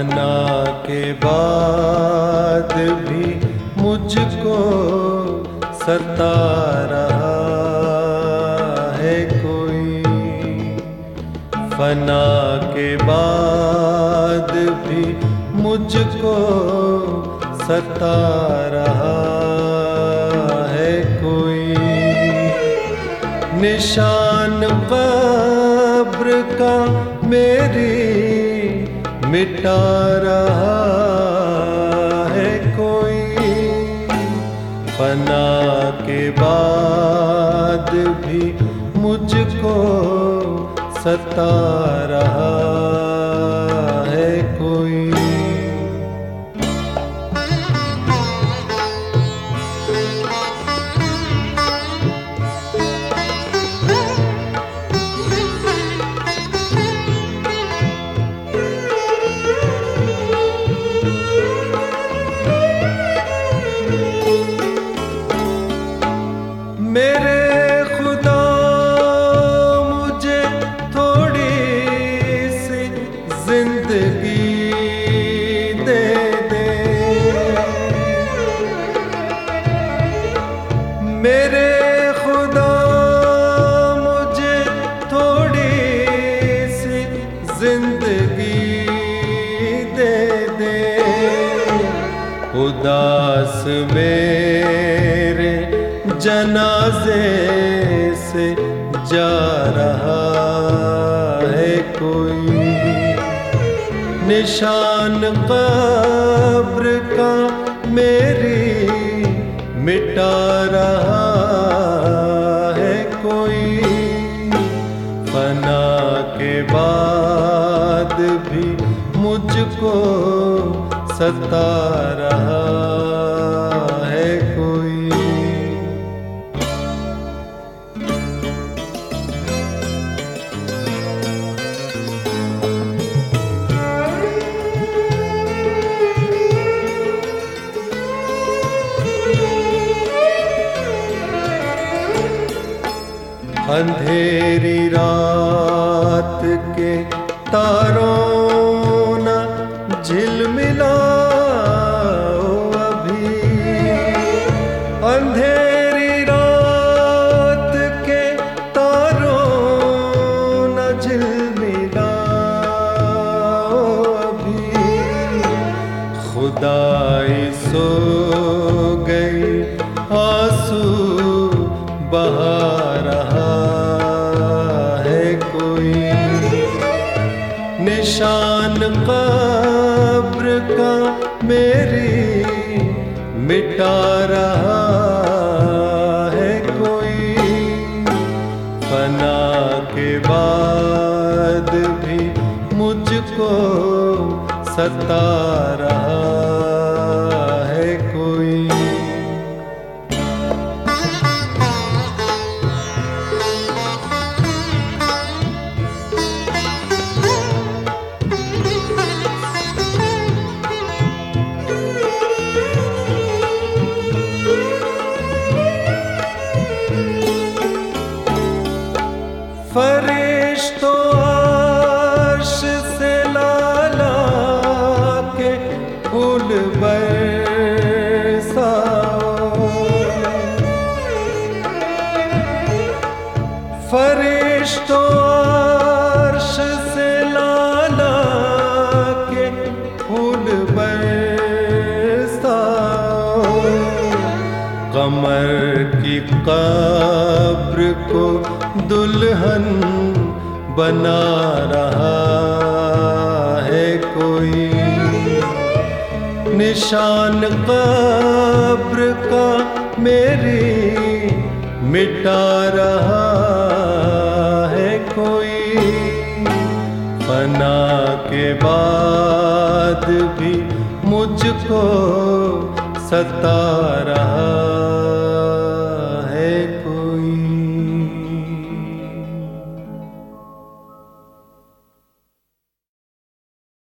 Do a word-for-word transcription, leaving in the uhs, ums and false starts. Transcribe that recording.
फना के बाद भी मुझको सता रहा है कोई। फना के बाद भी मुझको सता रहा है कोई। निशान कब्र का मेरी मिटा रहा है कोई। फना के बाद भी मुझको सता रहा है कोई। मेरे खुदा मुझे थोड़ी सी जिंदगी दे दे। मेरे खुदा मुझे थोड़ी सी जिंदगी दे दे। उदास मेरे जनाजे से जा रहा है कोई। निशान कब्र का मेरी मिटा रहा है कोई। फना के बाद भी मुझको सता रहा है कोई। अंधेरी रात के तारों ना झिलमिलाओ अभी। अंधेरी रात के तारों ना झिलमिलाओ अभी। खुदाई सो गई आंसू बहा रहा है कोई। निशान कब्र का मेरी मिटा रहा है कोई। फना के बाद भी मुझको सता रहा है कोई। फरिश्तों अर्श से लाला के फूल बरसाओ। फरिश्तों अर्श से लाला के फूल बरसाओ। कमर की कब्र को दुल्हन बना रहा है कोई। निशान कब्र का मेरी मिटा रहा है कोई। फना के बाद भी मुझको सता रहा